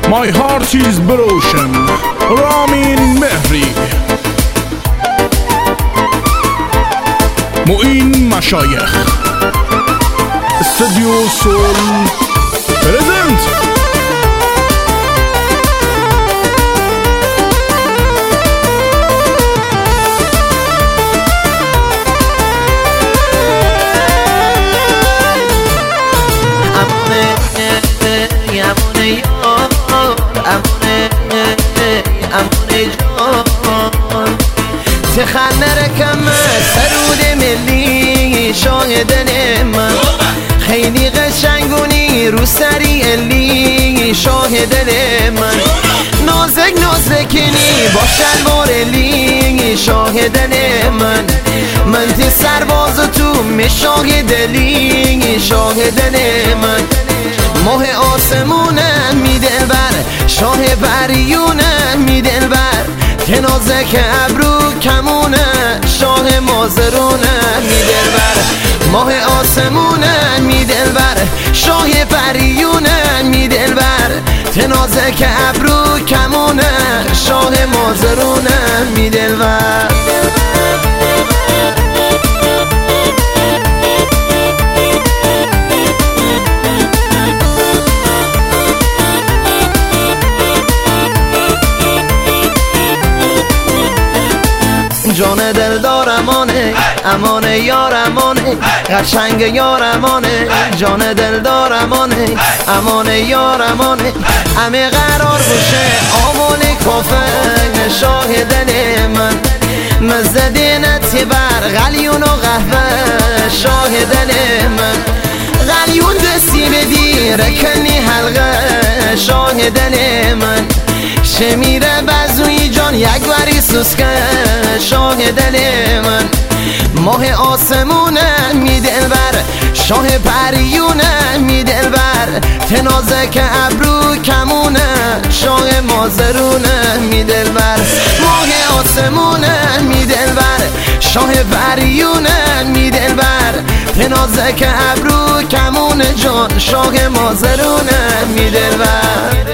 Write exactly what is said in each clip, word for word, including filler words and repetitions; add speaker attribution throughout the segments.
Speaker 1: My heart is broken. رامین مهری، معین مشایخ، استودیو سول پرزنت.
Speaker 2: تخنه رکم سرود ملی شاهد من، خیلی قشنگونی رو سری الی شاهد من، نازک نازکنی با شلوار لی شاهد من، من تی سرباز تو مشاهد لی شاهد من، ماه آسمونم می دلبر، شاه بریونم می دلبر، تنازک ابرو کمونه شاه مازرونه می دلبر، ماه آسمونه می دلبر، شاه پریونه می دلبر، تنازک ابرو کمونه شاه مازرونه می دلبر. جان دل دارمانه امانه یارمانه، قشنگ یارمانه جان دل دارمانه امانه یارمانه، همه قرار بشه آمون کافه شاه دل من، مزدینتی بر غلیون و قهوه شاه دل من، غلیون دستی بدی رکنی حلقه شاه دل من، شمیره بزوی جان یک وری سوسکه شاه دل من، ماه آسمونه می دلبر، شاه پریونه می دلبر، تنازک ابرو کمونه شاه مازرونه می دلبر، ماه آسمونه می دلبر، شاه پریونه می دلبر، تنازک ابرو کمونه جان شاه مازرونه می دلبر.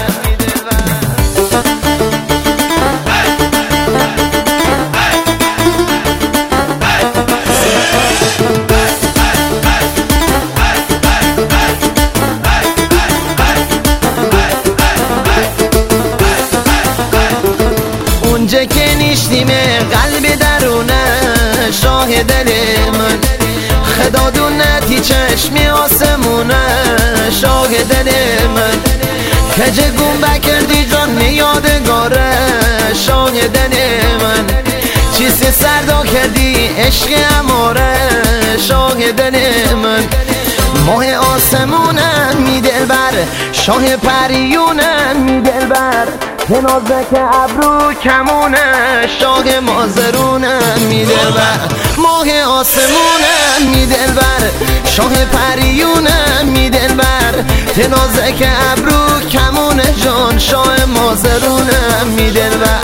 Speaker 2: اونجا که نیشتیمه قلب درونه شاه دل من، خدا دونتی چشمی آسمونه شاه دل من، کجه گم بکردی جان یادگاره شاه دل من، چیزی سردا کردی عشق اماره شاه دل من، ماه آسمونه می دلبر، شاه پریونه می دلبر، تنازک ابرو کمونه شاه مازرونه می دلبر، ماه آسمونه می دلبر، شاه پریونه می دلبر، تنازک ابرو کمونه جان شاه مازرونه می دلبر.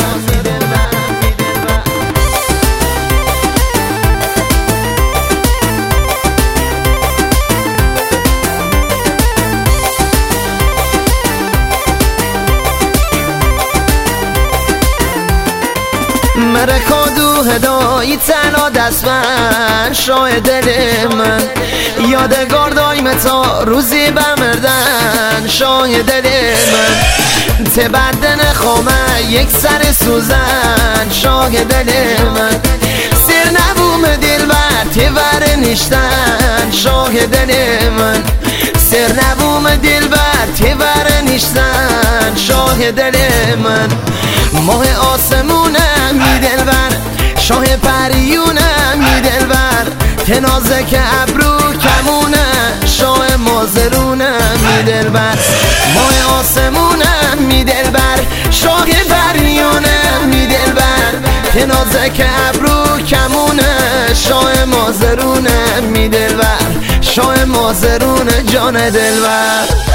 Speaker 2: مرکادو هدایی تنها دستمن شاه دل من، یادگار دایم تا روزی بمردن شاه دل من، تبدن خوامه یک سر سوزن شاه دل من، سر نبوم دل بر تور نشتن شاه دل من، سر نبوم دل بر تور نشتن شاه دل من، ماه آسمونه می دلبر، شاه پریونه می دلبر، تنازک ابرو کمونه شاه مازرونه می دلبر، ماه آسمونه می دلبر، شاه پریونه می دلبر، تنازک ابرو کمونه شاه مازرونه می دلبر، شاه مازرونه جان دلبر.